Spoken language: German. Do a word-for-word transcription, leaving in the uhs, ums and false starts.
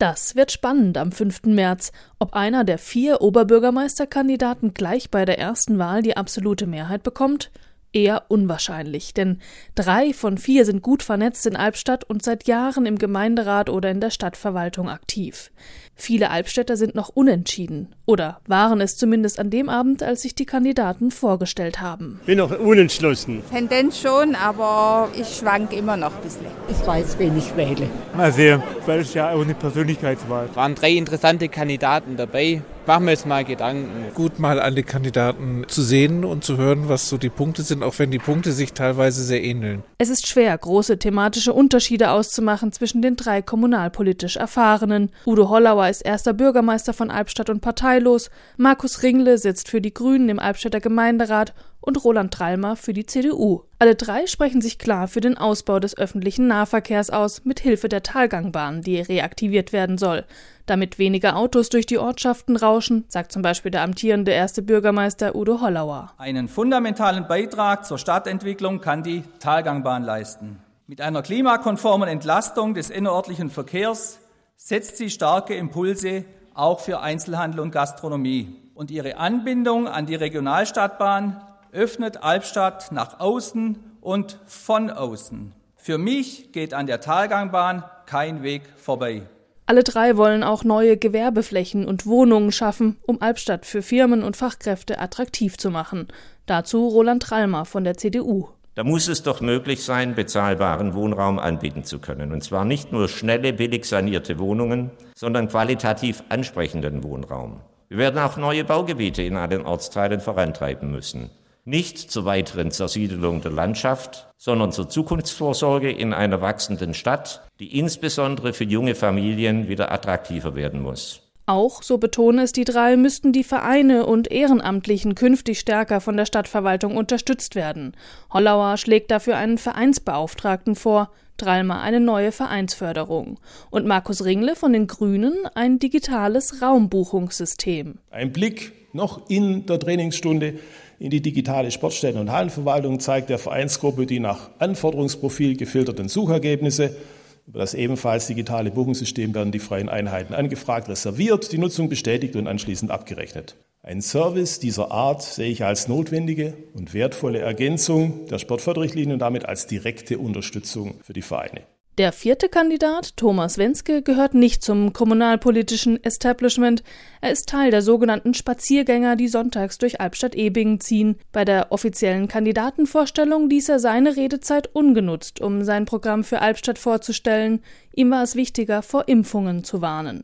Das wird spannend am fünften März. Ob einer der vier Oberbürgermeisterkandidaten gleich bei der ersten Wahl die absolute Mehrheit bekommt? Eher unwahrscheinlich, denn drei von vier sind gut vernetzt in Albstadt und seit Jahren im Gemeinderat oder in der Stadtverwaltung aktiv. Viele Albstädter sind noch unentschieden oder waren es zumindest an dem Abend, als sich die Kandidaten vorgestellt haben. Bin noch unentschlossen. Tendenz schon, aber ich schwank immer noch ein bisschen. Ich weiß, wen ich wähle. Mal sehen, weil es ja auch eine Persönlichkeitswahl. Es waren drei interessante Kandidaten dabei. Machen wir uns mal Gedanken. Gut, mal an die Kandidaten zu sehen und zu hören, was so die Punkte sind, auch wenn die Punkte sich teilweise sehr ähneln. Es ist schwer, große thematische Unterschiede auszumachen zwischen den drei kommunalpolitisch Erfahrenen. Udo Hollauer ist erster Bürgermeister von Albstadt und parteilos, Markus Ringle sitzt für die Grünen im Albstädter Gemeinderat und Roland Trallmer für die C D U. Alle drei sprechen sich klar für den Ausbau des öffentlichen Nahverkehrs aus, mit Hilfe der Talgangbahn, die reaktiviert werden soll. Damit weniger Autos durch die Ortschaften rauschen, sagt zum Beispiel der amtierende erste Bürgermeister Udo Hollauer. Einen fundamentalen Beitrag zur Stadtentwicklung kann die Talgangbahn leisten. Mit einer klimakonformen Entlastung des innerörtlichen Verkehrs setzt sie starke Impulse auch für Einzelhandel und Gastronomie. Und ihre Anbindung an die Regionalstadtbahn öffnet Albstadt nach außen und von außen. Für mich geht an der Talgangbahn kein Weg vorbei. Alle drei wollen auch neue Gewerbeflächen und Wohnungen schaffen, um Albstadt für Firmen und Fachkräfte attraktiv zu machen. Dazu Roland Trallmer von der C D U. Da muss es doch möglich sein, bezahlbaren Wohnraum anbieten zu können. Und zwar nicht nur schnelle, billig sanierte Wohnungen, sondern qualitativ ansprechenden Wohnraum. Wir werden auch neue Baugebiete in allen Ortsteilen vorantreiben müssen. Nicht zur weiteren Zersiedelung der Landschaft, sondern zur Zukunftsvorsorge in einer wachsenden Stadt, die insbesondere für junge Familien wieder attraktiver werden muss. Auch, so betonen es die drei, müssten die Vereine und Ehrenamtlichen künftig stärker von der Stadtverwaltung unterstützt werden. Hollauer schlägt dafür einen Vereinsbeauftragten vor, Trallmer eine neue Vereinsförderung und Markus Ringle von den Grünen ein digitales Raumbuchungssystem. Ein Blick noch in der Trainingsstunde in die digitale Sportstätten- und Hallenverwaltung zeigt der Vereinsgruppe die nach Anforderungsprofil gefilterten Suchergebnisse. Über das ebenfalls digitale Buchungssystem werden die freien Einheiten angefragt, reserviert, die Nutzung bestätigt und anschließend abgerechnet. Ein Service dieser Art sehe ich als notwendige und wertvolle Ergänzung der Sportförderrichtlinie und damit als direkte Unterstützung für die Vereine. Der vierte Kandidat, Thomas Wenske, gehört nicht zum kommunalpolitischen Establishment. Er ist Teil der sogenannten Spaziergänger, die sonntags durch Albstadt-Ebingen ziehen. Bei der offiziellen Kandidatenvorstellung ließ er seine Redezeit ungenutzt, um sein Programm für Albstadt vorzustellen. Ihm war es wichtiger, vor Impfungen zu warnen.